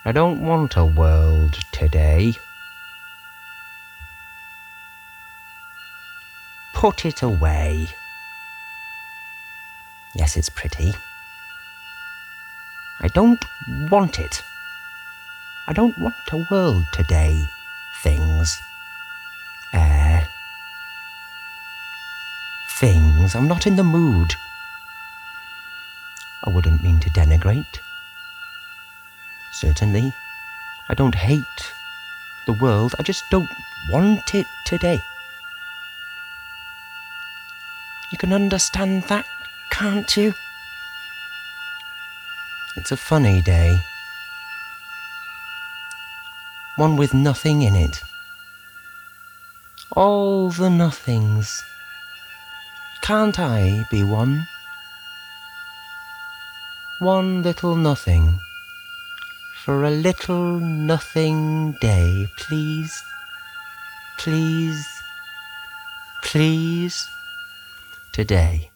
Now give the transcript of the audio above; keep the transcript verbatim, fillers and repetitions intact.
I don't want a world today. Put it away. Yes, it's pretty. I don't want it. I don't want a world today. Things. Air. Things. I'm not in the mood. I wouldn't mean to denigrate. Certainly, I don't hate the world. I just don't want it today. You can understand that, can't you? It's a funny day. One with nothing in it. All the nothings. Can't I be one? One little nothing. For a little nothing day, please. Please. Please. Today.